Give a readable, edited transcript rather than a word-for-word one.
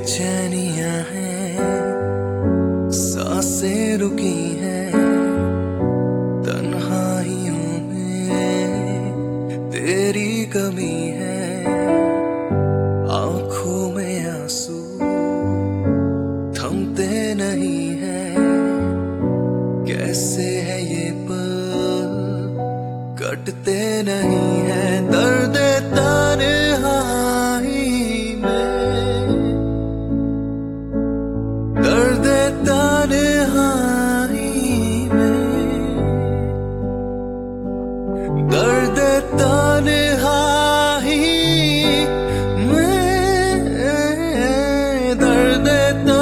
बेचैनियां हैं, सांसें रुकी हैं, तन्हाइयों में तेरी कमी है, आंखों में आंसू थमते नहीं हैं। कैसे है ये पल कटते नहीं हैं, दर्द तन्हाई में, दर्द तन्हाई में, दर्द तन्हाई में, दर्द